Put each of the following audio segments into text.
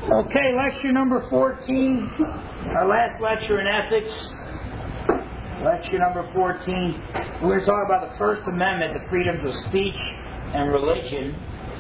Okay, lecture number 14, our last lecture in ethics. Lecture number 14. We're going to talk about the First Amendment, the freedoms of speech and religion.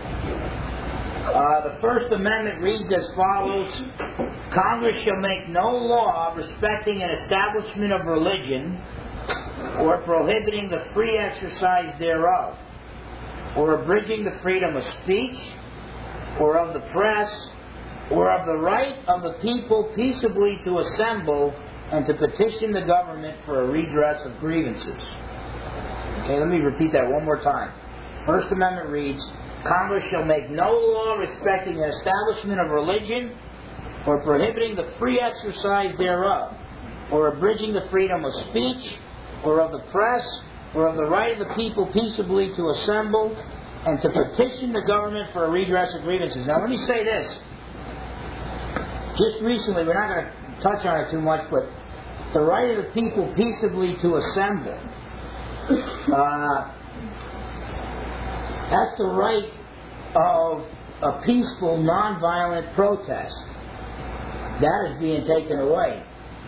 The First Amendment reads as follows: Congress shall make no law respecting an establishment of religion or prohibiting the free exercise thereof, or abridging the freedom of speech, or of the press, or of the right of the people peaceably to assemble and to petition the government for a redress of grievances. Okay, let me repeat that one more time. First Amendment reads, Congress shall make no law respecting an establishment of religion or prohibiting the free exercise thereof, or abridging the freedom of speech, or of the press, or of the right of the people peaceably to assemble and to petition the government for a redress of grievances. Now let me say this. Just recently, we're not going to touch on it too much, but the right of the people peaceably to assemble. That's the right of a peaceful, nonviolent protest. That is being taken away.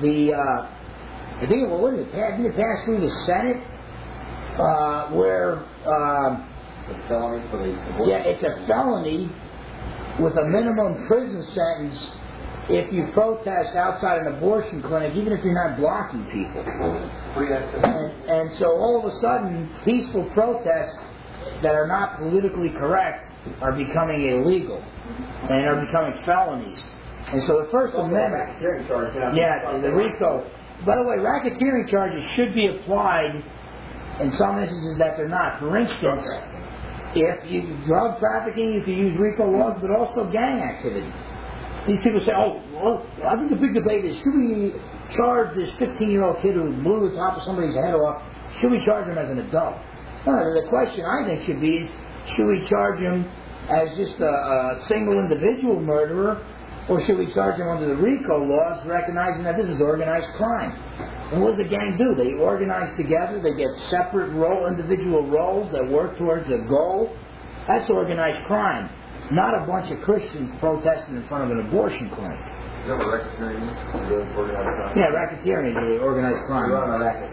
I think didn't it pass through the Senate where felony for the it's a felony with a minimum prison sentence if you protest outside an abortion clinic, even if you're not blocking people. And so all of a sudden, peaceful protests that are not politically correct are becoming illegal and are becoming felonies. And so the First Amendment, the RICO. By the way, racketeering charges should be applied in some instances that they're not. For instance, if you drug trafficking, you can use RICO laws, but also gang activity. These people say, I think the big debate is, should we charge this 15-year-old kid who blew the top of somebody's head off, should we charge him as an adult? No, the question I think should be, should we charge him as just a single individual murderer, or should we charge him under the RICO laws, recognizing that this is organized crime? And what does the gang do? They organize together, they get separate individual roles that work towards a goal. That's organized crime. Not a bunch of Christians protesting in front of an abortion clinic. Is that what racketeering is? Organized crime? Yeah, racketeering is organized crime. You're on a racket.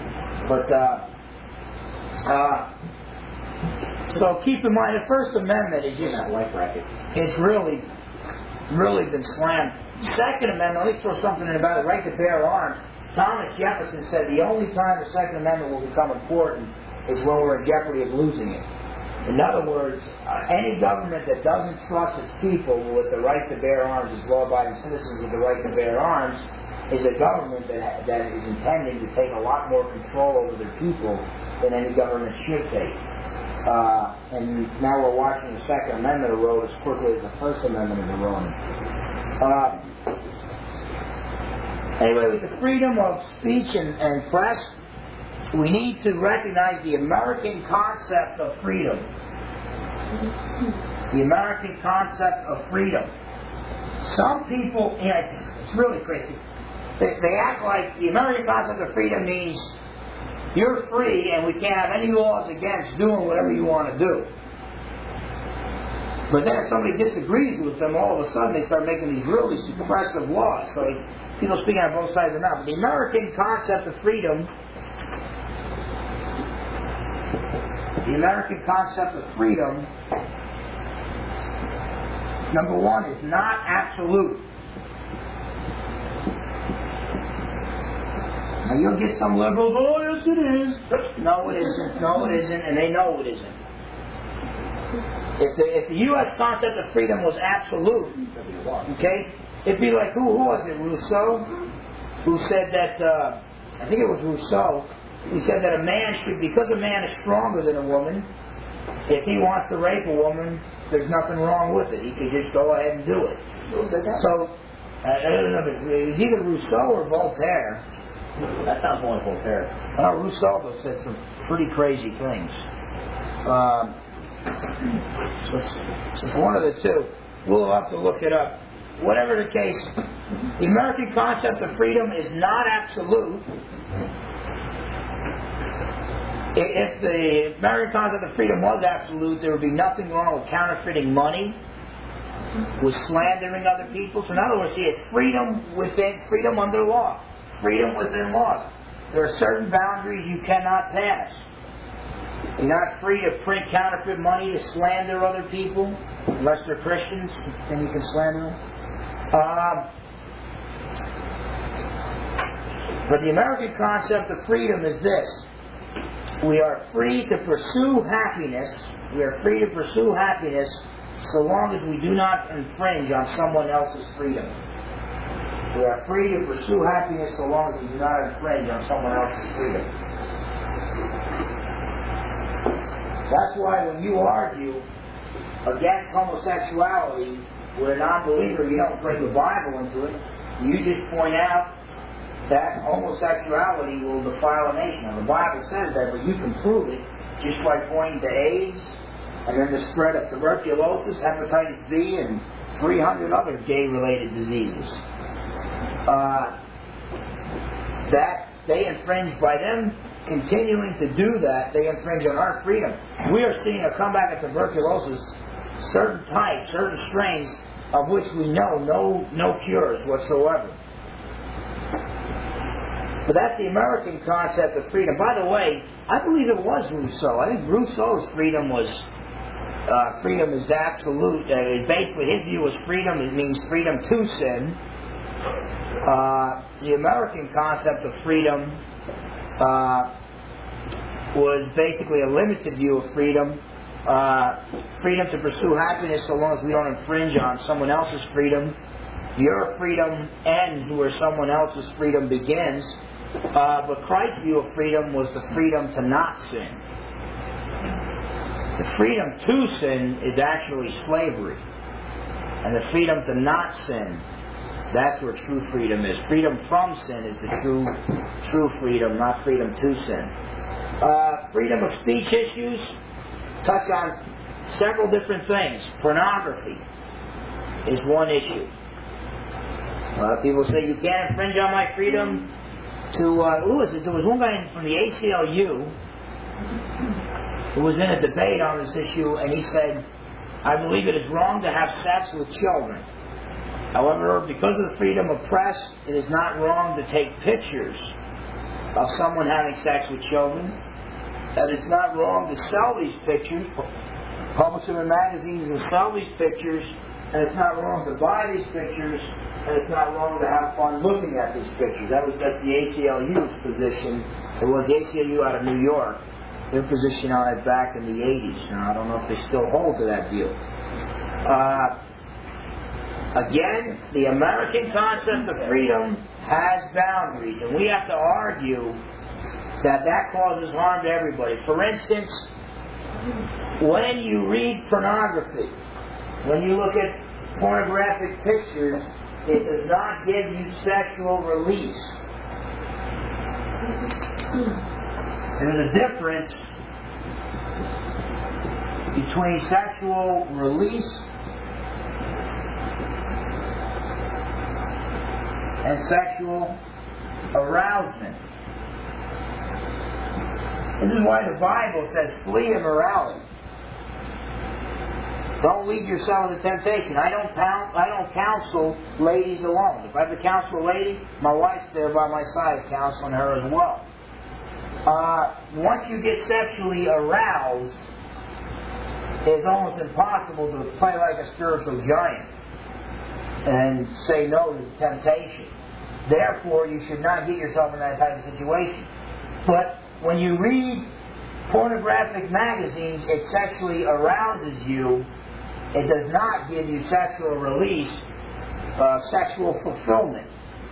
But, so keep in mind, the First Amendment is just... like racket. It's really been slammed. Second Amendment, let me throw something in about the right to bear arms. Thomas Jefferson said the only time the Second Amendment will become important is when we're in jeopardy of losing it. In other words, any government that doesn't trust its people with the right to bear arms, its law-abiding citizens with the right to bear arms, is a government that is intending to take a lot more control over their people than any government should take. And now we're watching the Second Amendment erode as quickly as the First Amendment is eroding. Anyway, with the freedom of speech and press, we need to recognize the American concept of freedom. The American concept of freedom. Some people, it's really crazy. They act like the American concept of freedom means you're free and we can't have any laws against doing whatever you want to do. But then if somebody disagrees with them, all of a sudden they start making these really suppressive laws. So people speaking on both sides of the mouth. But the American concept of freedom, number one, is not absolute. Now you'll get some liberals, oh yes it is. No it isn't, and they know it isn't. If the U.S. concept of freedom was absolute, okay, it'd be like, who was it, Rousseau? Who said that, I think it was Rousseau, who said that a man should, because a man is stronger than a woman, if he wants to rape a woman, there's nothing wrong with it. He could just go ahead and do it. So, I don't know, it was either Rousseau or Voltaire. That sounds more like Voltaire. Rousseau said some pretty crazy things. So it's one of the two. We'll have to look it up. Whatever the case, the American concept of freedom is not absolute. If the American concept of freedom was absolute, there would be nothing wrong with counterfeiting money. with slandering other people. So in other words, it's freedom under law, freedom within laws. There are certain boundaries you cannot pass. You're not free to print counterfeit money to slander other people, unless they're Christians, then you can slander them. But the American concept of freedom is this. We are free to pursue happiness. We are free to pursue happiness so long as we do not infringe on someone else's freedom. We are free to pursue happiness so long as we do not infringe on someone else's freedom. That's why when you argue against homosexuality with a non-believer, you don't bring the Bible into it. You just point out that homosexuality will defile a nation. Now, the Bible says that, but you can prove it just by pointing to AIDS and then the spread of tuberculosis, hepatitis B, and 300 other gay-related diseases. That they infringe by them continuing to do that, they infringe on our freedom. We are seeing a comeback of tuberculosis, certain types, certain strains of which we know no cures whatsoever. But that's the American concept of freedom. By the way, I believe it was Rousseau. I think Rousseau's freedom was freedom is absolute. Basically, his view was freedom. It means freedom to sin. The American concept of freedom was basically a limited view of freedom. Freedom to pursue happiness so long as we don't infringe on someone else's freedom. Your freedom ends where someone else's freedom begins. But Christ's view of freedom was the freedom to not sin. The freedom to sin is actually slavery. And the freedom to not sin, that's where true freedom is. Freedom from sin is the true freedom, not freedom to sin. Freedom of speech issues touch on several different things. Pornography is one issue. People say you can't infringe on my freedom to... There was one guy from the ACLU who was in a debate on this issue, and he said, I believe it is wrong to have sex with children. However, because of the freedom of press, it is not wrong to take pictures of someone having sex with children. That it's not wrong to sell these pictures, publish them in magazines and sell these pictures, and it's not wrong to buy these pictures, and it's not wrong to have fun looking at these pictures. That's the ACLU's position. It was the ACLU out of New York. Their position on it back in the 80s. Now, I don't know if they still hold to that view. Again, the American concept of freedom has boundaries, and we have to argue that causes harm to everybody. For instance, when you read pornography, when you look at pornographic pictures, it does not give you sexual release. There's a difference between sexual release and sexual arousement. This is why the Bible says, flee immorality. Don't lead yourself into temptation. I don't counsel ladies alone. If I have to counsel a lady, my wife's there by my side counseling her as well. Once you get sexually aroused, it's almost impossible to play like a spiritual giant and say no to the temptation. Therefore, you should not get yourself in that type of situation. But when you read pornographic magazines, it sexually arouses you. It does not give you sexual release, sexual fulfillment.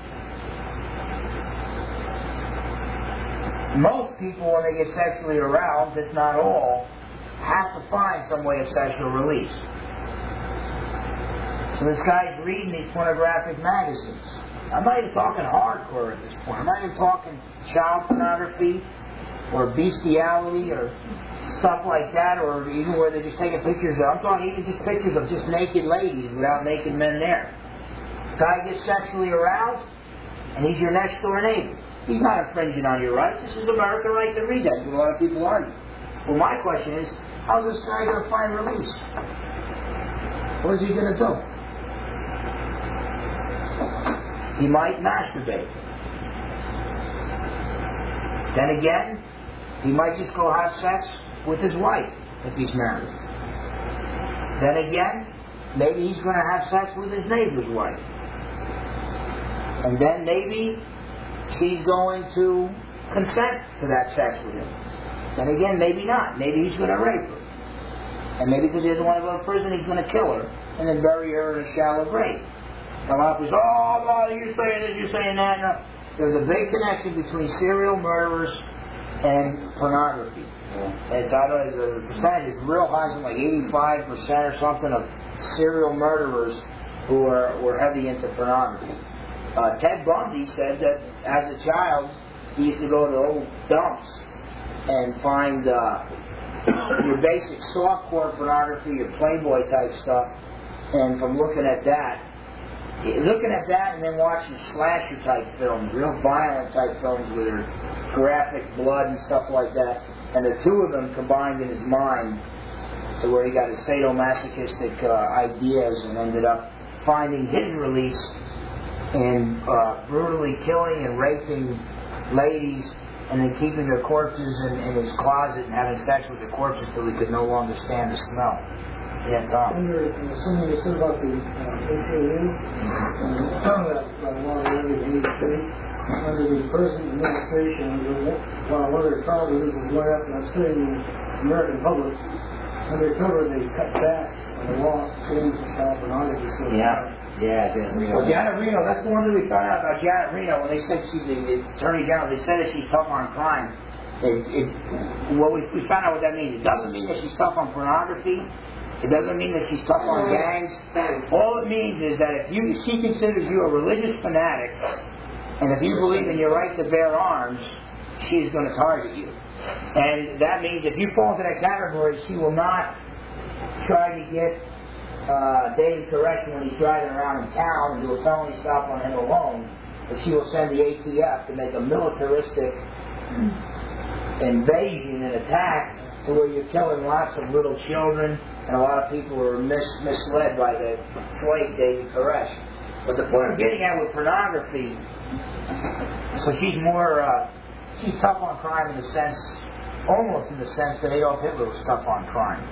Most people, when they get sexually aroused, if not all, have to find some way of sexual release. So this guy's reading these pornographic magazines. I'm not even talking hardcore at this point. I'm not even talking child pornography or bestiality or stuff like that, or even where they're just taking pictures of... I'm talking even just pictures of just naked ladies without naked men there. Guy gets sexually aroused, and he's your next door neighbor. He's not infringing on your rights. This is American right to read that. A lot of people argue. Well, my question is, how's this guy going to find release? What is he going to do? he might masturbate. Then again, he might just go have sex with his wife if he's married. Then again, maybe he's going to have sex with his neighbor's wife. And then maybe she's going to consent to that sex with him. Then again, maybe not. Maybe he's going to rape her. And maybe because he doesn't want to go to prison, he's going to kill her and then bury her in a shallow grave. A lot of people say, oh, no, you're saying this, you're saying that. No. There's a big connection between serial murderers and pornography. It's, I don't know, the percentage is real high, something like 85% or something of serial murderers who were heavy into pornography. Ted Bundy said that as a child, he used to go to old dumps and find your basic softcore pornography, your Playboy type stuff, and from looking at that and then watching slasher type films, real violent type films with their graphic blood and stuff like that, and the two of them combined in his mind to where he got his sadomasochistic ideas and ended up finding his release in brutally killing and raping ladies and then keeping their corpses in his closet and having sex with the corpses till he could no longer stand the smell. Yeah, Tom. Under something you said about the ACLU, that one of the under the present administration, while one of their problems is going up, and I'm studying the American public, undercover they cut back on the law against child pornography. So Yeah, Janet Reno. Well, Janet Reno, that's the one that we found out about Janet Reno when they said the Attorney General, they said that she's tough on crime. We found out what that means. It doesn't mean that she's tough on pornography. It doesn't mean that she's tough on gangs. All it means is that if she considers you a religious fanatic, and if you believe in your right to bear arms, she's going to target you. And that means if you fall into that category, she will not try to get David Koresh when he's driving around in town and do a felony stop on him alone, but she will send the ATF to make a militaristic invasion and attack to where you're killing lots of little children, and a lot of people are misled by the flake David Koresh. But the point I'm getting at with pornography, so she's more, she's tough on crime in the sense, almost in the sense that Adolf Hitler was tough on crime.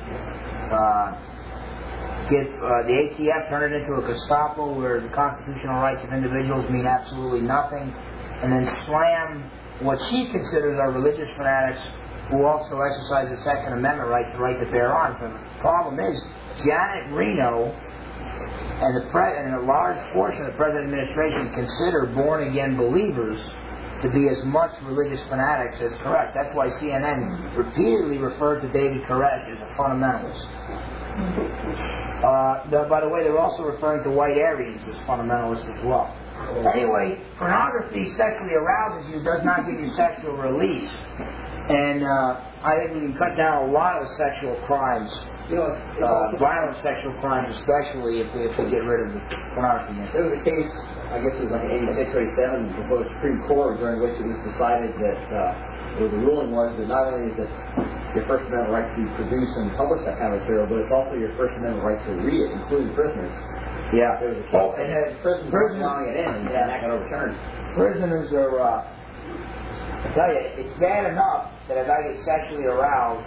The ATF turn it into a Gestapo where the constitutional rights of individuals mean absolutely nothing, and then slam what she considers are religious fanatics who also exercise the Second Amendment right, the right to bear arms. And the problem is, Janet Reno and a large portion of the present administration consider born-again believers to be as much religious fanatics as Koresh. That's why CNN repeatedly referred to David Koresh as a fundamentalist. By the way, they're also referring to white Aryans as fundamentalists as well. Anyway, pornography sexually arouses you, does not give you sexual release. And I think we can cut down a lot of sexual crimes, violent sexual crimes especially, if we get rid of the pornography. There was a case, I guess it was like 86 or 87, before the Supreme Court, during which it was decided that the ruling was that not only is it your First Amendment right to produce and publish that kind of material, but it's also your First Amendment right to read it, including prisoners. Yeah. There was a case prisoners allowing it in, and that got overturned. Prisoners are, I tell you, it's bad enough that a guy gets sexually aroused,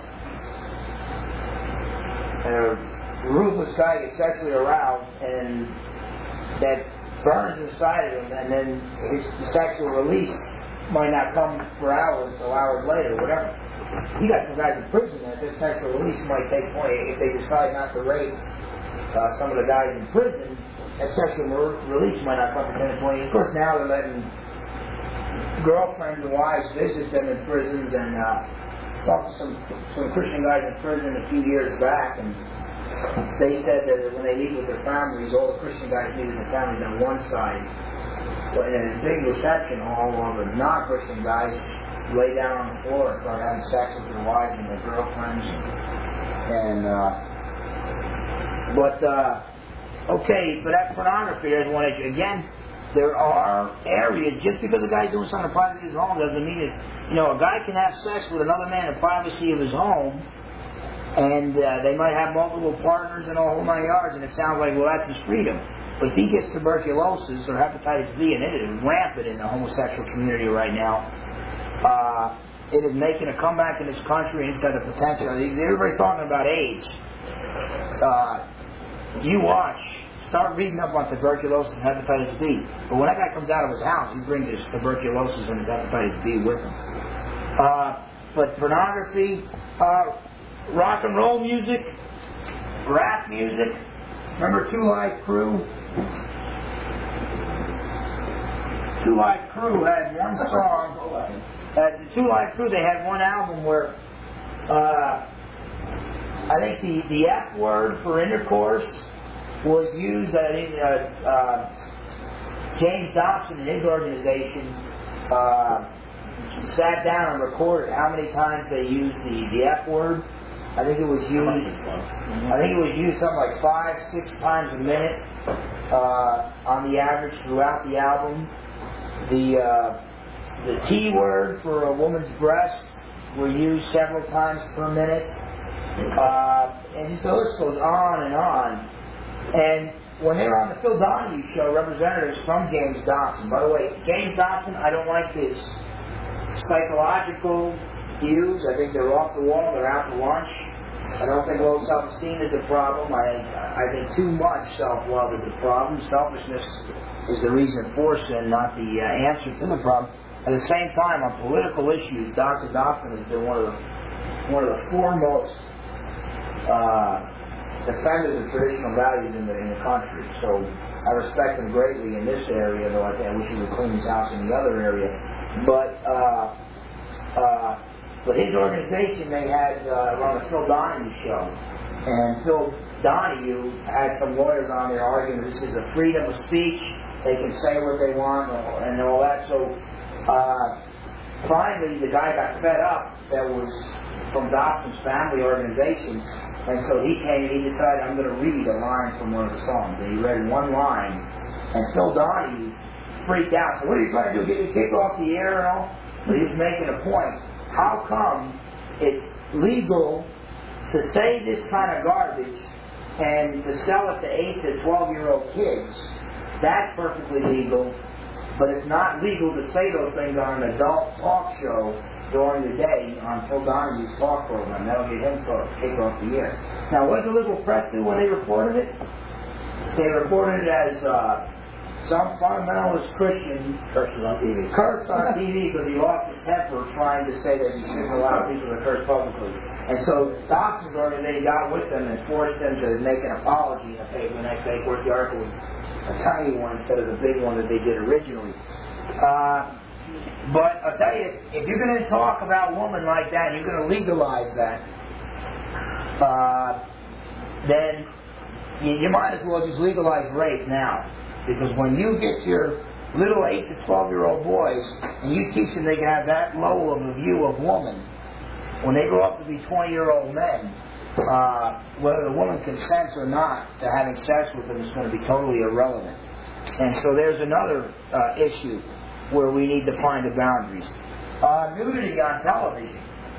and a ruthless guy gets sexually aroused, and that burns inside of him, and then his sexual release might not come for hours or hours later, whatever. You got some guys in prison that their sexual release might take point if they decide not to rape some of the guys in prison. That sexual release might not come for 10 to 20. Of course, now they're letting girlfriends and wives visit them in prisons, and talked to some Christian guys in prison a few years back, and they said that when they meet with their families, all the Christian guys meet with their families on one side, but in a big reception hall, all the non-Christian guys lay down on the floor and start having sex with their wives and their girlfriends, but that pornography, there's one issue. Again, there are areas, just because a guy's doing something in privacy of his home doesn't mean it. A guy can have sex with another man in privacy of his home, and they might have multiple partners and a whole 9 yards, and it sounds like, well, that's his freedom. if he gets tuberculosis or hepatitis B, and it is rampant in the homosexual community right now, it is making a comeback in this country, and it's got the potential. Everybody's talking about AIDS. You watch. Start reading up on tuberculosis and hepatitis B. But when that guy comes out of his house, he brings his tuberculosis and his hepatitis B with him. But pornography, rock and roll music, rap music. Remember Two Live Crew? Two Live Crew had one song. The Two Live Crew, they had one album where I think the F word for intercourse was used. I think James Dobson and his organization sat down and recorded how many times they used the F word. I think it was used. I think it was used something like 5-6 times a minute on the average throughout the album. The T word for a woman's breast were used several times per minute, and the list goes on and on. And when they were on the Phil Donahue show, representatives from James Dobson. By the way, James Dobson, I don't like his psychological views. I think they're off the wall. They're out to lunch. I don't think low self-esteem is the problem. I think too much self-love is the problem. Selfishness is the reason for sin, not the answer to the problem. At the same time, on political issues, Dr. Dobson has been one of the foremost defenders of traditional values in the country. So I respect him greatly in this area, though I wish he would clean his house in the other area. But his organization, they had on the Phil Donahue show, and Phil Donahue had some lawyers on there arguing this is a freedom of speech. They can say what they want and all that. So finally, the guy got fed up. That was from Dobson's family organization. And so he came and he decided, I'm going to read a line from one of the songs. And he read one line. And Phil Donahue freaked out. So what are you trying to do, get me kicked off the air and all? But he was making a point. How come it's legal to say this kind of garbage and to sell it to 8 to 12-year-old kids? That's perfectly legal. But it's not legal to say those things on an adult talk show during the day on Phil Donahue's talk program. That'll get him kicked off the air. Now, what did the liberal press do when they reported it? They reported it as some fundamentalist Christian cursed on TV because he lost his temper trying to say that he shouldn't allow people to curse publicly. And so Dobson's organization got with them and forced them to make an apology in the paper the next day. Of course, the article was a tiny one instead of the big one that they did originally. But I'll tell you, if you're going to talk about women like that, and you're going to legalize that, then you might as well just legalize rape now. Because when you get your little 8 to 12-year-old boys, and you teach them they can have that low of a view of woman, when they grow up to be 20-year-old men, whether the woman consents or not to having sex with them is going to be totally irrelevant. And so there's another issue where we need to find the boundaries. Nudity on television.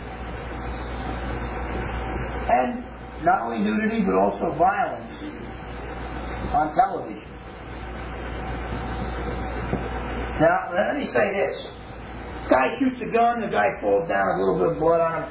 And not only nudity, but also violence on television. Now, let me say this. Guy shoots a gun, the guy falls down, a little bit of blood on him.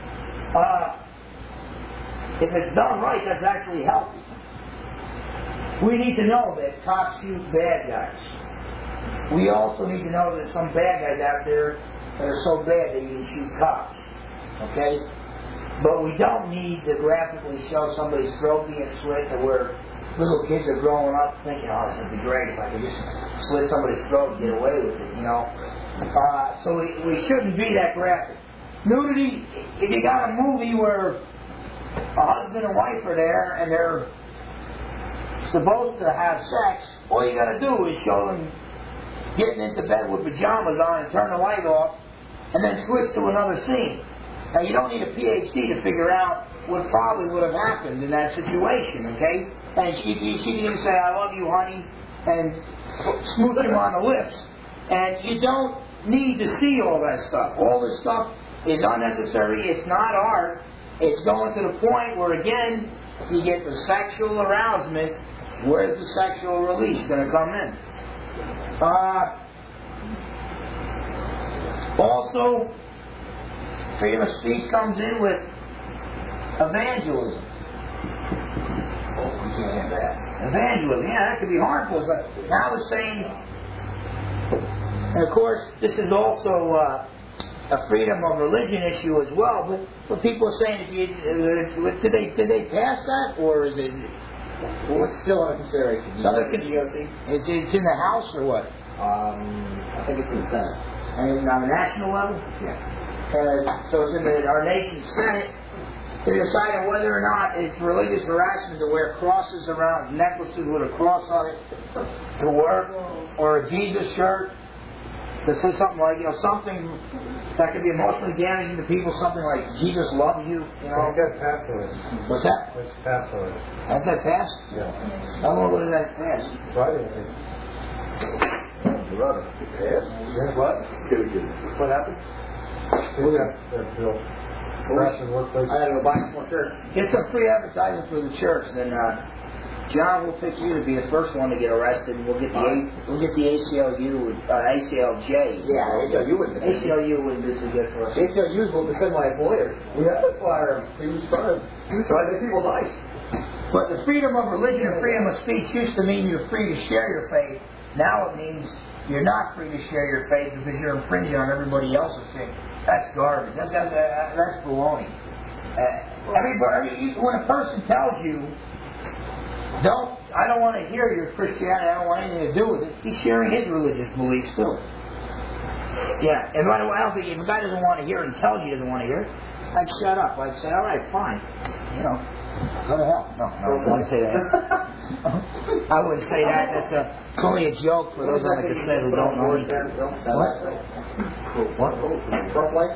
If it's done right, that's actually healthy. We need to know that cops shoot bad guys. We also need to know that some bad guys out there that are so bad they even shoot cops. Okay? But we don't need to graphically show somebody's throat being slit to where little kids are growing up thinking, oh, this would be great if I could just slit somebody's throat and get away with it, you know. So we shouldn't be that graphic. Nudity, if you got a movie where a husband and wife are there and they're supposed to have sex, all you got to do is show them getting into bed with pajamas on and turn the light off and then switch to another scene. Now, you don't need a PhD to figure out what probably would have happened in that situation, okay? And she can even say, I love you, honey, and smooch him on the lips. And you don't need to see all that stuff. All this stuff is unnecessary. It's not art. It's going to the point where, again, you get the sexual arousement Where's the sexual release going to come in? Also, freedom of speech comes in with evangelism. Oh, we can't have that. Evangelism, yeah, that could be harmful. But now it's saying, and of course, this is also a freedom of religion issue as well. But people are saying, if you did they pass that, or is it? Well, it's still under consideration. It's in the House or what? I think it's in the Senate. And on the national level? Yeah. So it's in our nation's Senate. They're deciding whether or not it's religious harassment to wear crosses around, necklaces with a cross on it to work, or a Jesus shirt that says something like, something that could be emotionally damaging to people, something like Jesus loves you, It got passed already. What's that? It's passed already. Has that passed? Yeah. How long ago did that pass? Friday, I think. Rudder. Yes? Yeah. What? What happened? Oh, yeah. That bill. Harassment workplace. I had to go buy some more shirts. Get some free advertising for the church, then John will pick you to be the first one to get arrested, and we'll get the ACLU, ACLJ. Yeah, ACLU wouldn't be too good for us. ACLU's will defend my employer. We have to fire him. He was trying to make people nice. But the freedom of religion and freedom of speech used to mean you're free to share your faith. Now it means you're not free to share your faith because you're infringing on everybody else's faith. That's garbage. That's baloney. When a person tells you, I don't want to hear your Christianity, I don't want anything to do with it, he's sharing his religious beliefs too. Yeah, and by the way, I don't think if a guy doesn't want to hear it and tells you he doesn't want to hear it, I'd shut up. I'd say, all right, fine. Go to hell. No, I wouldn't say that. I wouldn't say that. It's only a joke for those on the cassette who don't know anything. What? Pro-life?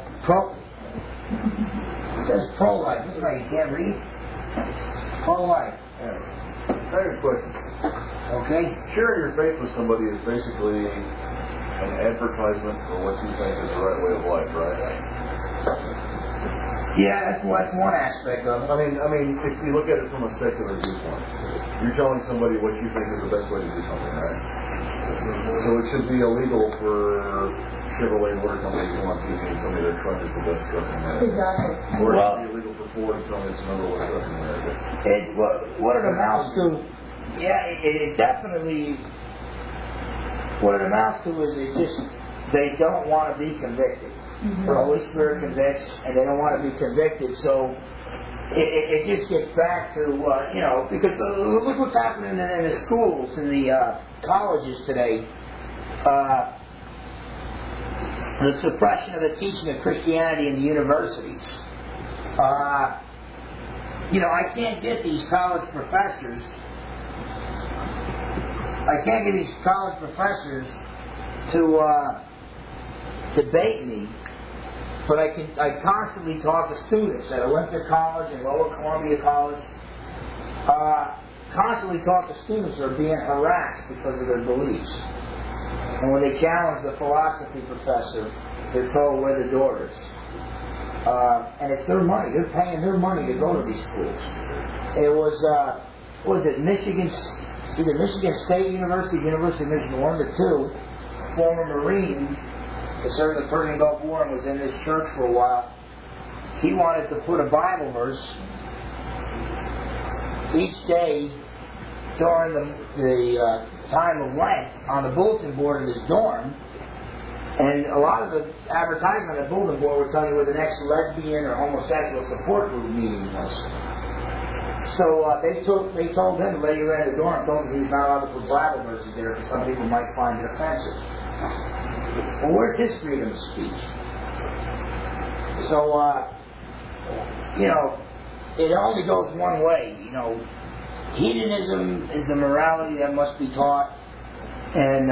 It says pro-life. That's right, you can't read. Pro-life. Second question. Okay. Sharing your faith with somebody is basically an advertisement for what you think is the right way of life, right? Yeah, that's one aspect of it. I mean, if you look at it from a secular viewpoint, you're telling somebody what you think is the best way to do something, right? So it should be illegal for Chevrolet Motor Company to want to give somebody their truck is the best truck in America. Exactly. Or it should be illegal for Ford to tell me it's the number one truck in America. What it amounts to, it definitely, what it amounts to is they don't want to be convicted. The Holy Spirit convicts, and they don't want to be convicted, so it just gets back to, because look what's happening in the schools, in the colleges today. The suppression of the teaching of Christianity in the universities. I can't get these college professors. To debate me, but I constantly talk to students at Olympia College and Lower Columbia College. Constantly talk to students who are being harassed because of their beliefs. And when they challenge the philosophy professor, they're told where the door is. And it's their money. They're paying their money to go to these schools. It was, either Michigan State University, University of Michigan, one of the two, former Marine, that served in the Persian Gulf War and was in this church for a while. He wanted to put a Bible verse each day during the time of Lent on the bulletin board in his dorm. And a lot of the advertisement on the bulletin board would tell you where the next lesbian or homosexual support group meeting was. So they told him, the lady who ran the dorm told him he was not allowed to put Bible verses there because some people might find it offensive. Well, where's his freedom of speech? So, it only goes one way. Hedonism is the morality that must be taught, and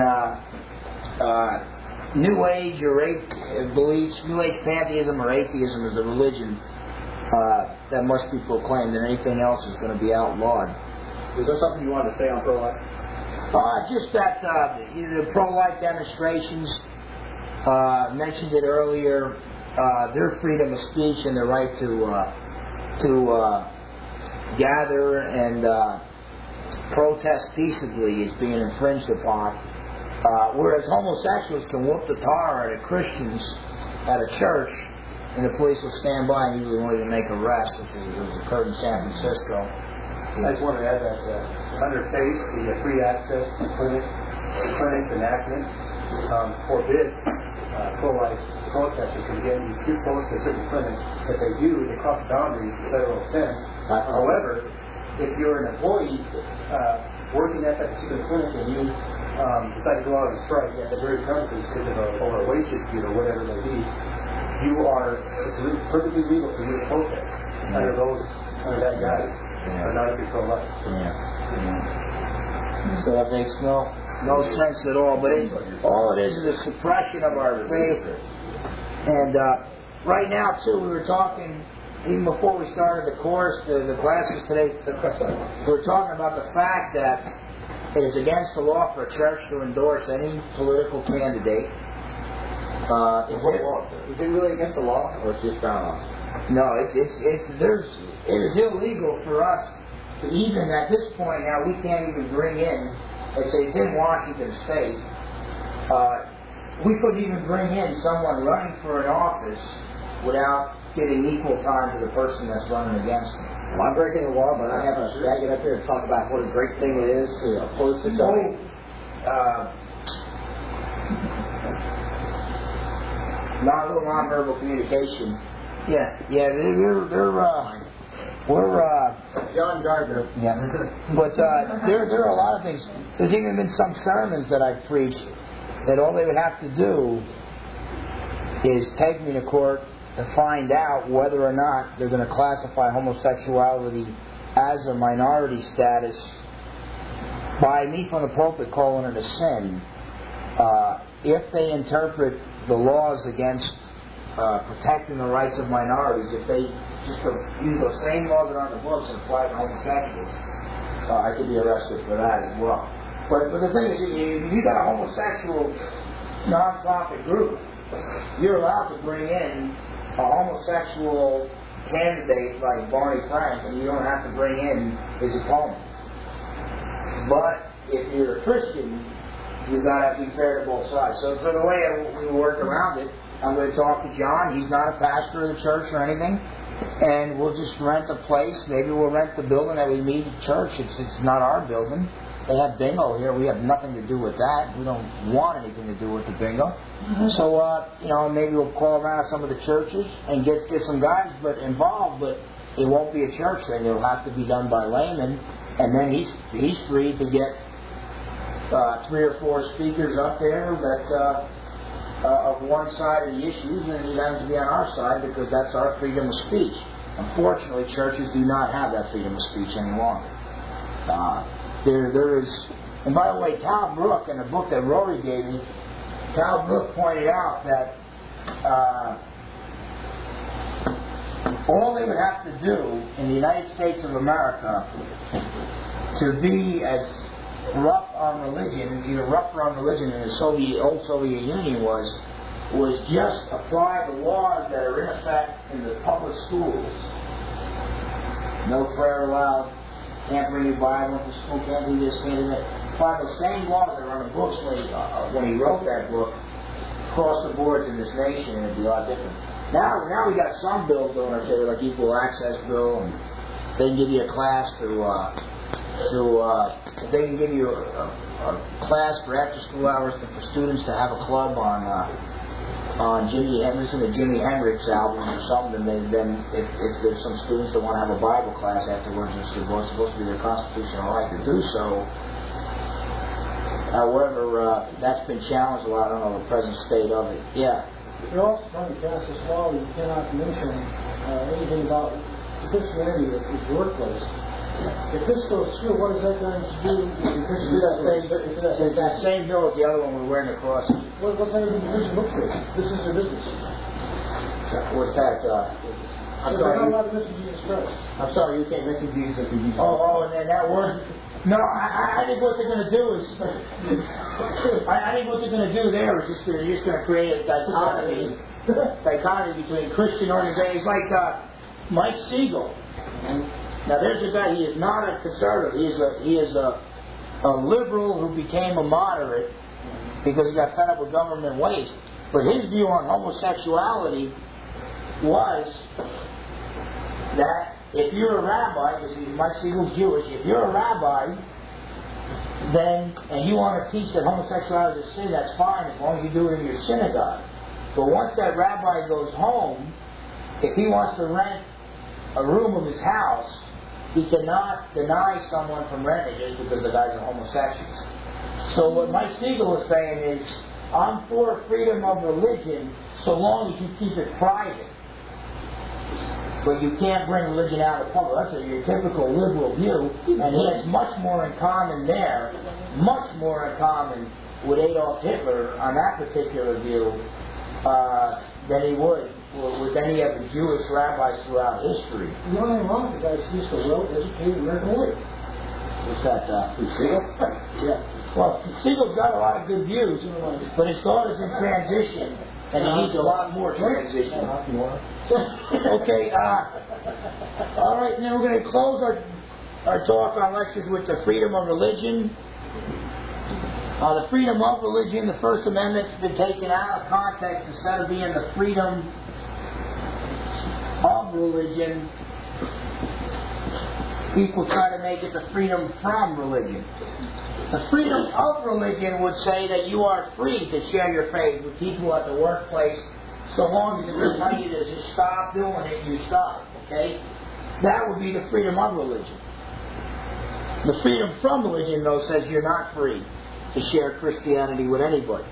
New Age beliefs, New Age pantheism or atheism is the religion that must be proclaimed, and anything else is going to be outlawed. Is there something you wanted to say on pro-life? Just that the pro-life demonstrations, mentioned it earlier, their freedom of speech and the right to gather and protest peaceably is being infringed upon, whereas homosexuals can whoop the tar out of Christians at a church, and the police will stand by and usually won't even make arrests, which has occurred in San Francisco. I just wanted to add that under PACE, the Free Access to Clinics Enactment forbids pro-life protesters from getting too close to a certain clinic. If they do, they cross boundaries to federal offense. However, if you're an employee working at that particular clinic and you decide to go out and strike at the very premises because of a wage dispute or whatever it may be, it's perfectly legal for you to protest under that guise, but not if you're pro-life. So that makes no sense at all. But all it is a suppression of our faith. And right now, too, we were talking, even before we started the course, the classes today, we were talking about the fact that it is against the law for a church to endorse any political candidate. Is it really against the law, or it's just frowned on? No, it is illegal for us to even at this point now. We can't even bring in, let's say, it's in Washington State. We couldn't even bring in someone running for an office without giving equal time to the person that's running against them. Well, I'm breaking the law, but I have to get up here and talk about what a great thing it is to oppose the government. Non-verbal communication. We're John Gardner. Yeah, but there are a lot of things. There's even been some sermons that I've preached that all they would have to do is take me to court to find out whether or not they're going to classify homosexuality as a minority status by me from the pulpit calling it a sin. If they interpret the laws against protecting the rights of minorities, if they just use those same laws that are on the books and apply to homosexuals, I could be arrested for that as well. But the thing is, if you got a homosexual non-profit group, you're allowed to bring in a homosexual candidate like Barney Frank, and you don't have to bring in his opponent. But if you're a Christian, you've got to be fair to both sides. So the way we work around it, I'm going to talk to John. He's not a pastor of the church or anything. And we'll just rent a place. Maybe we'll rent the building that we meet at church. It's not our building. They have bingo here. We have nothing to do with that. We don't want anything to do with the bingo. Mm-hmm. So, maybe we'll call around some of the churches and get some guys involved, but it won't be a church thing. It'll have to be done by laymen. And then he's free to get 3 or 4 speakers up there that of one side of the issues, and he happens to be on our side because that's our freedom of speech. Unfortunately, churches do not have that freedom of speech any longer. There is, and by the way, Tal Brook, in the book that Rory gave me, Tal Brook pointed out that all they would have to do in the United States of America to be as rough on religion, either rougher on religion than the old Soviet Union was just apply the laws that are in effect in the public schools. No prayer allowed, can't bring your Bible into school, can't do this, can't do that. Apply those same laws that are on the books when he wrote that book across the boards in this nation, and it'd be a lot different. Now we got some bills going up there, like Equal Access Bill, and they can give you a class they can give you a class for after-school hours for students to have a club on listen to Jimi Hendrix album or something. And then if there's some students that want to have a Bible class afterwards, it's supposed to be their constitutional right to do so. However, that's been challenged a lot. I don't know the present state of it. Yeah. You're also trying to pass this law that you cannot mention anything about Christianity at the workplace. If this goes through, what is that going to do? It's that same bill as the other one we're wearing across. What's that going to do to look for? This is their business. What's that? I'm sorry. You're not allowed to mention Jesus Christ. I'm sorry, you can't mention Jesus if you use and then that word. No, I think what they're going to do is. I think what they're going to do there is they're just going to create a dichotomy between Christian organizations like Mike Siegel. Now there's a guy, he is not a conservative, he is a liberal who became a moderate because he got fed up with government waste. But his view on homosexuality was that if you're a rabbi, because Mike Siegel's Jewish, if you're a rabbi, then, and you want to teach that homosexuality is a sin, that's fine as long as you do it in your synagogue. But once that rabbi goes home, if he wants to rent a room of his house, he cannot deny someone from renting it because the guy's a homosexual. So what Mike Siegel is saying is, I'm for freedom of religion so long as you keep it private. But you can't bring religion out of public. That's your typical liberal view. And he has much more in common there, much more in common with Adolf Hitler on that particular view than he would with any of the Jewish rabbis throughout history. The only wrong with the guy's just a well-educated American lawyer. What's that, Siegel? Yeah. Well, Siegel's got a lot of good views, but his thought is in transition, and he needs a lot more transition. Okay, all right, now we're going to close our talk on lectures with the freedom of religion. The freedom of religion, the First Amendment's been taken out of context. Instead of being the freedom of religion, people try to make it the freedom from religion. The freedom of religion would say that you are free to share your faith with people at the workplace, so long as if they're telling you to just stop doing it, you stop. Okay? That would be the freedom of religion. The freedom from religion, though, says you're not free to share Christianity with anybody.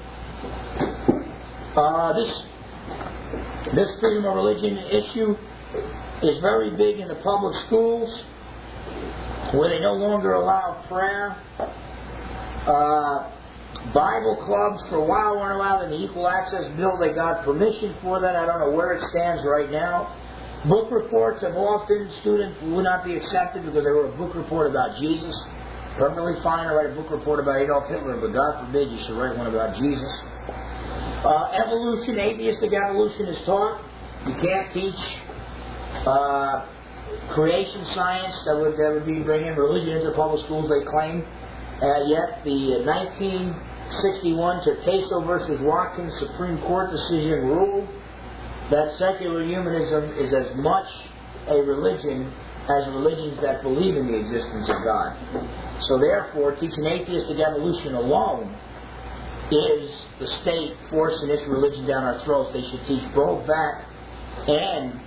This freedom of religion issue is very big in the public schools, where they no longer allow prayer. Bible clubs for a while weren't allowed. In the Equal Access Bill, they got permission for that. I don't know where it stands right now. Book reports have often, students would not be accepted because they wrote a book report about Jesus. Perfectly fine to write a book report about Adolf Hitler, but God forbid you should write one about Jesus. Evolution, atheistic evolution is taught. You can't teach creation science. That would be bringing religion into public schools, they claim. Yet the 1961 Terteso versus Watkins Supreme Court decision ruled that secular humanism is as much a religion as religions that believe in the existence of God. So therefore, teaching atheistic evolution alone is the state forcing its religion down our throats. They should teach both that and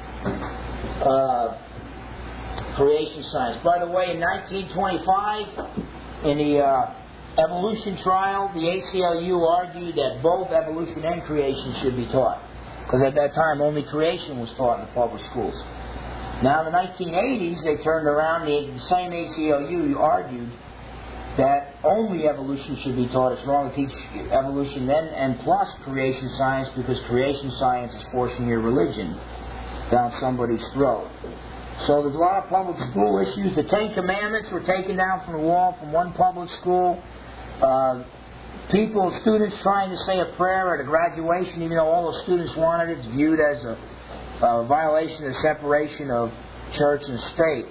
creation science. By the way, in 1925, in the evolution trial, the ACLU argued that both evolution and creation should be taught. Because at that time, only creation was taught in the public schools. Now, in the 1980s, they turned around, the same ACLU argued that only evolution should be taught. It's wrong to teach evolution then and plus creation science, because creation science is forcing your religion down somebody's throat. So there's a lot of public school issues. The Ten Commandments were taken down from the wall from one public school. Students trying to say a prayer at a graduation, even though all the students wanted it, it's viewed as a violation of separation of church and state.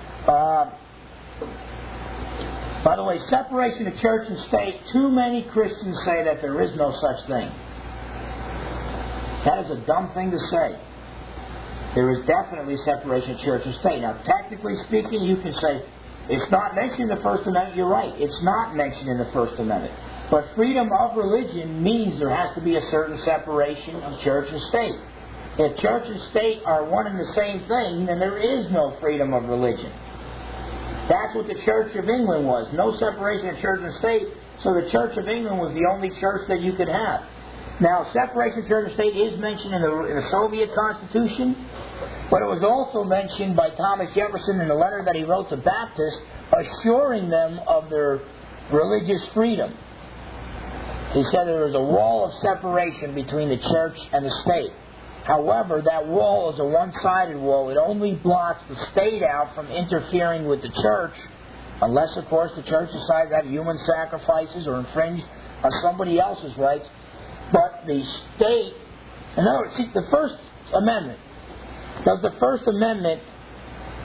By the way, separation of church and state, too many Christians say that there is no such thing. That is a dumb thing to say. There is definitely separation of church and state. Now, technically speaking, you can say, it's not mentioned in the First Amendment. You're right. It's not mentioned in the First Amendment. But freedom of religion means there has to be a certain separation of church and state. If church and state are one and the same thing, then there is no freedom of religion. That's what the Church of England was. No separation of church and state. So the Church of England was the only church that you could have. Now, separation of church and state is mentioned in the Soviet Constitution, but it was also mentioned by Thomas Jefferson in a letter that he wrote to Baptists, assuring them of their religious freedom. He said there was a wall of separation between the church and the state. However, that wall is a one-sided wall. It only blocks the state out from interfering with the church, unless, of course, the church decides to have human sacrifices or infringe on somebody else's rights. But the state, in other words, see, the First Amendment, does the First Amendment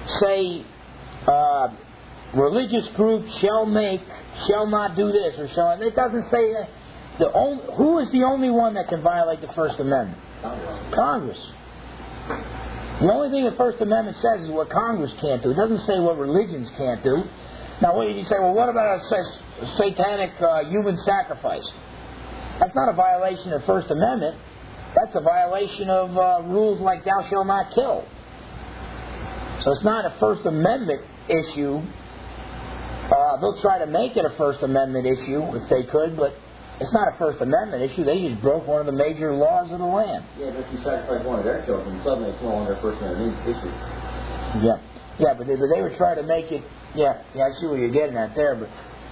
say religious groups shall not do this or shall. It doesn't say that. Who is the only one that can violate the First Amendment? Congress. The only thing the First Amendment says is what Congress can't do. It doesn't say what religions can't do. Now, what you say? Well, what about a satanic human sacrifice? That's not a violation of the First Amendment. That's a violation of rules like "Thou shalt not kill." So it's not a First Amendment issue. They'll try to make it a First Amendment issue if they could, but it's not a First Amendment issue. They just broke one of the major laws of the land. Yeah, but if you sacrifice one of their children, suddenly it's no longer a First Amendment issue. Yeah, but they were trying to make it. Yeah, I see what you're getting at there,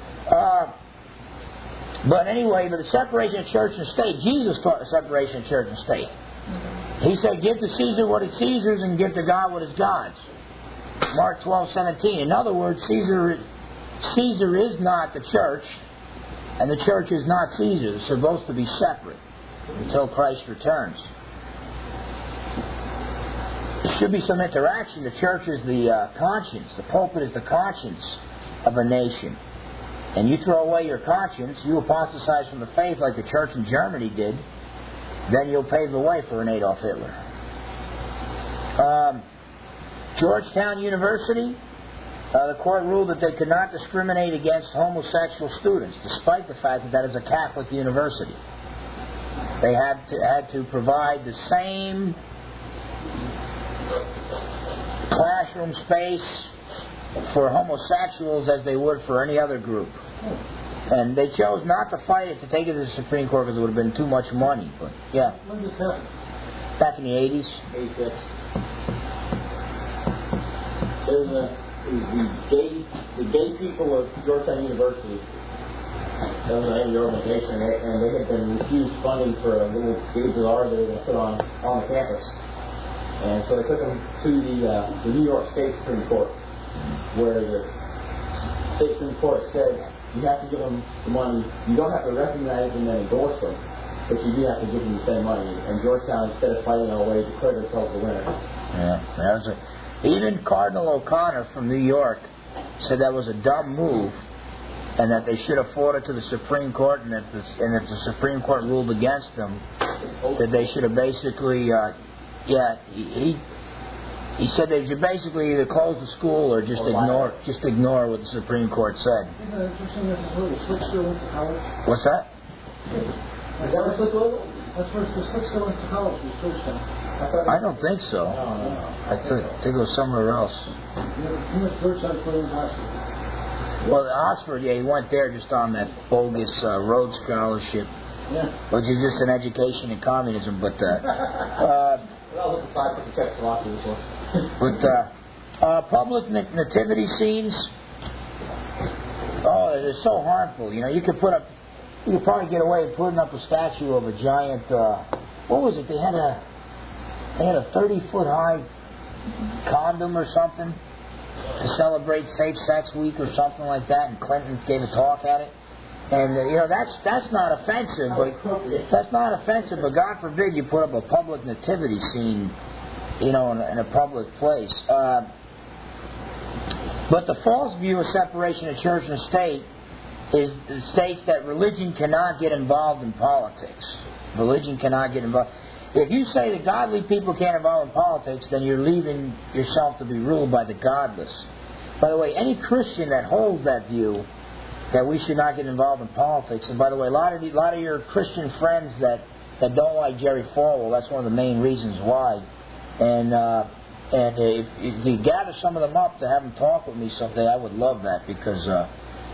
but anyway, the separation of church and state. Jesus taught the separation of church and state. He said, "Give to Caesar what is Caesar's, and give to God what is God's." Mark 12:17. In other words, Caesar is not the church, and the church is not Caesar. They're supposed to be separate until Christ returns. There should be some interaction. The church is the conscience. The pulpit is the conscience of a nation. And you throw away your conscience, you apostatize from the faith like the church in Germany did, then you'll pave the way for an Adolf Hitler. Georgetown University, the court ruled that they could not discriminate against homosexual students, despite the fact that that is a Catholic university. They had to provide the same classroom space for homosexuals as they would for any other group. And they chose not to fight it, to take it to the Supreme Court, because it would have been too much money. But yeah. When did this happen? Back in the 80s. 86. There's the gay people of Georgetown University. That was an angry organization, and they had been refused funding for a little gay bazaar they were going to put on the campus. And so they took them to the New York State Supreme Court, where the State Supreme Court said you have to give them the money. You don't have to recognize them and endorse them, but you do have to give them the same money. And Georgetown, instead of fighting all the way, declared themselves the winner. Yeah, that was even Cardinal O'Connor from New York said that was a dumb move, and that they should have fought it to the Supreme Court, and if the Supreme Court ruled against them, that they should have basically, he said they should basically either close the school or just ignore what the Supreme Court said. Isn't it interesting this is where the Slick still went to college? What's that? Is that where Slick was? That's where the Slick still went to college, was Georgetown. I don't think so. No. I think it was somewhere else. He went to Georgetown for Oxford. Well, Oxford, he went there just on that bogus Rhodes Scholarship, which is just an education in communism. But public nativity scenes, they're so harmful. You know, you could probably get away with putting up a statue of a giant. What was it? They had a 30-foot high condom or something to celebrate Safe Sex Week or something like that, and Clinton gave a talk at it. And that's not offensive, but God forbid you put up a public nativity scene, in a public place. But the false view of separation of church and state states that religion cannot get involved in politics. Religion cannot get involved. If you say that godly people can't involve in politics, then you're leaving yourself to be ruled by the godless. By the way, any Christian that holds that view, that we should not get involved in politics, and by the way, a lot of your Christian friends that don't like Jerry Falwell, that's one of the main reasons why. And if you gather some of them up to have them talk with me someday, I would love that, because I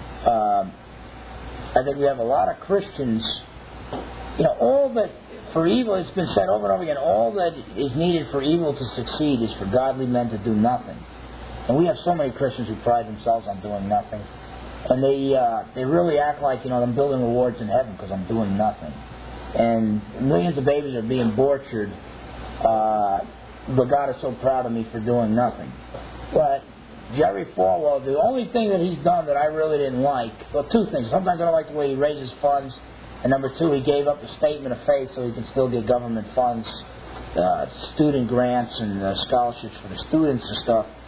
think we have a lot of Christians. All that for evil, it's been said over and over again, all that is needed for evil to succeed is for godly men to do nothing. And we have so many Christians who pride themselves on doing nothing. And they really act like, I'm building rewards in heaven because I'm doing nothing. And millions of babies are being butchered, but God is so proud of me for doing nothing. But Jerry Falwell, the only thing that he's done that I really didn't like, well, two things. Sometimes I don't like the way he raises funds. And number two, he gave up the statement of faith so he can still get government funds, student grants and scholarships for the students and stuff.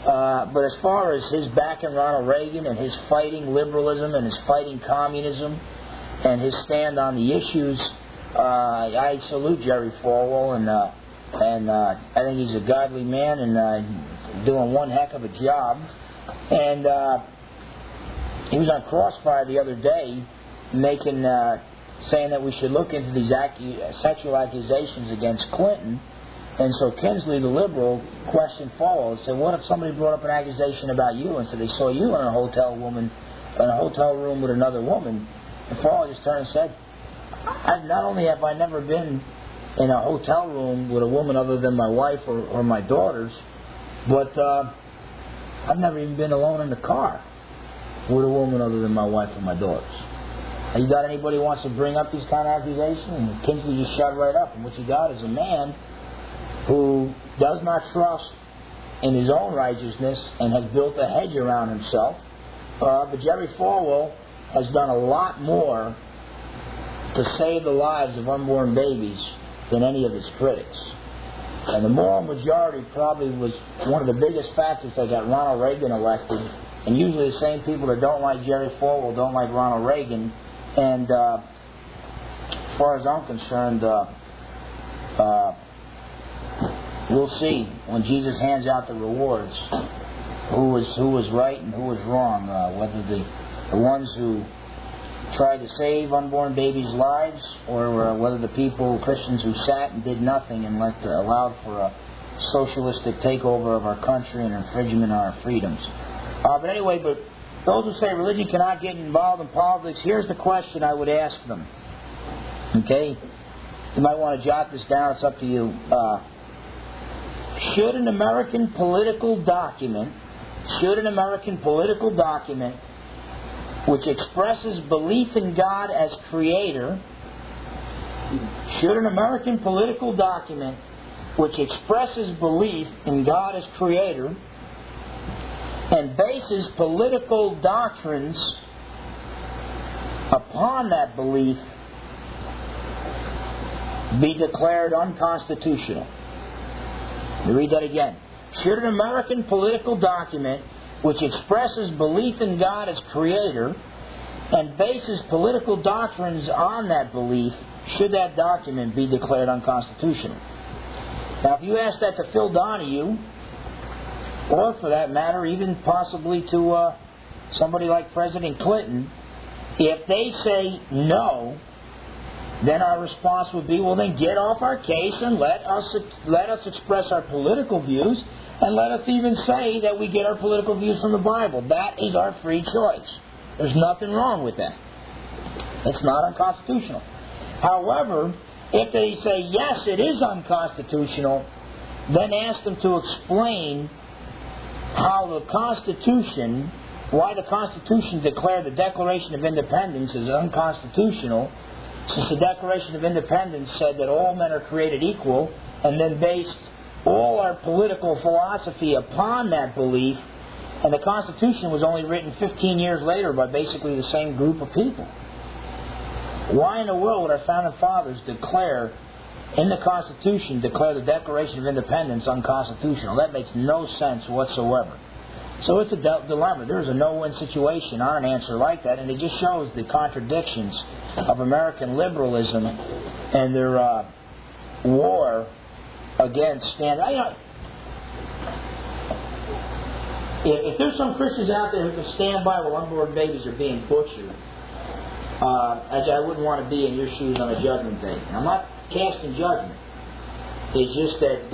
But as far as his backing Ronald Reagan and his fighting liberalism and his fighting communism and his stand on the issues, I salute Jerry Falwell, and I think he's a godly man and doing one heck of a job. And he was on Crossfire the other day, saying that we should look into these sexual accusations against Clinton. And so Kinsley, the liberal, questioned Falwell and said, "What if somebody brought up an accusation about you and said they saw you in a hotel room with another woman?" And Falwell just turned and said, "Not only have I never been in a hotel room with a woman other than my wife or my daughters, but I've never even been alone in the car with a woman other than my wife or my daughters." And you got anybody who wants to bring up these kind of accusations? And Kinsley just shut right up. And what you got is a man who does not trust in his own righteousness and has built a hedge around himself. But Jerry Falwell has done a lot more to save the lives of unborn babies than any of his critics. And the moral majority probably was one of the biggest factors that got Ronald Reagan elected. And usually the same people that don't like Jerry Falwell don't like Ronald Reagan. And as far as I'm concerned, we'll see when Jesus hands out the rewards who was right and who was wrong. Whether the ones who tried to save unborn babies' lives, or whether the Christians who sat and did nothing and allowed for a socialistic takeover of our country and infringement on our freedoms. But anyway, those who say religion cannot get involved in politics, here's the question I would ask them. Okay? You might want to jot this down. It's up to you. Should an American political document which expresses belief in God as Creator, should an American political document which expresses belief in God as Creator and bases political doctrines upon that belief be declared unconstitutional? Let me read that again. Should an American political document which expresses belief in God as Creator and bases political doctrines on that belief, should that document be declared unconstitutional? Now, if you ask that to Phil Donahue, or for that matter, even possibly to somebody like President Clinton, if they say no, then our response would be, well, then get off our case and let us express our political views, and let us even say that we get our political views from the Bible. That is our free choice. There's nothing wrong with that. It's not unconstitutional. However, if they say, yes, it is unconstitutional, then ask them to explain how why the Constitution declared the Declaration of Independence as unconstitutional, since the Declaration of Independence said that all men are created equal, and then based all our political philosophy upon that belief, and the Constitution was only written 15 years later by basically the same group of people. Why in the world would our founding fathers declare the Declaration of Independence unconstitutional? That makes no sense whatsoever. So it's a dilemma. There's a no-win situation on an answer like that, and it just shows the contradictions of American liberalism and their war against if there's some Christians out there who can stand by while unborn babies are being butchered, I wouldn't want to be in your shoes on a judgment day. I'm not casting judgment. It's just that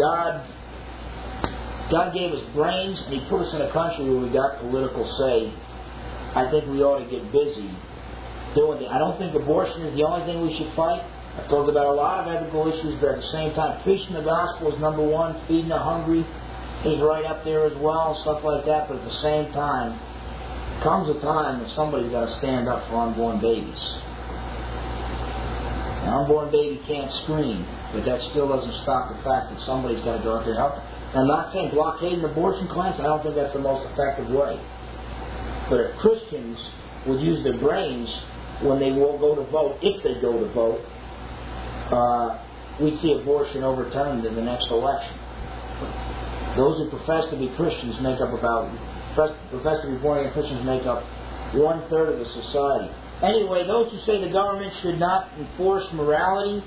God gave us brains, and He put us in a country where we got political say. I think we ought to get busy doing it. I don't think abortion is the only thing we should fight. I've talked about a lot of ethical issues, but at the same time, preaching the gospel is number one. Feeding the hungry is right up there as well, stuff like that. But at the same time, comes a time that somebody's got to stand up for unborn babies. An unborn baby can't scream, but that still doesn't stop the fact that somebody's got to go out there and help them. I'm not saying blockading abortion clinics. I don't think that's the most effective way. But if Christians would use their brains when they will go to vote, if they go to vote, we'd see abortion overturned in the next election. Those who profess to be Christians profess to be born again Christians make up 1/3 of the society. Anyway, those who say the government should not enforce morality,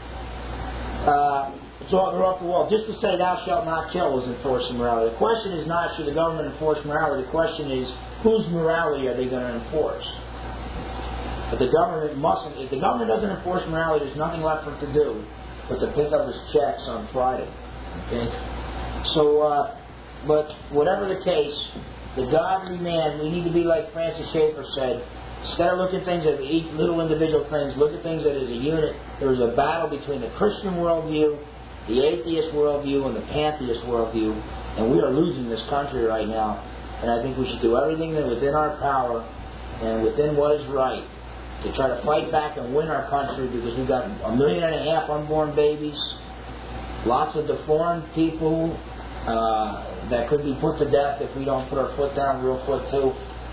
they're off the wall. Just to say thou shalt not kill is enforcing morality. The question is not should the government enforce morality. The question is whose morality are they going to enforce? But the government mustn't. If the government doesn't enforce morality, there's nothing left for him to do but to pick up his checks on Friday. Okay? So, but whatever the case, the godly man, we need to be like Francis Schaeffer said. Instead of looking at things as each little individual things, look at things as a unit. There's a battle between the Christian worldview, the atheist worldview, and the pantheist worldview, and we are losing this country right now. And I think we should do everything that within our power and within what is right to try to fight back and win our country, because we've got 1.5 million unborn babies, lots of deformed people that could be put to death if we don't put our foot down real quick too.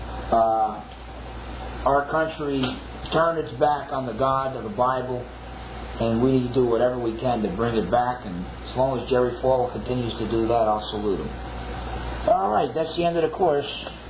Our country turned its back on the God of the Bible, and we need to do whatever we can to bring it back. And as long as Jerry Falwell continues to do that, I'll salute him. All right, that's the end of the course.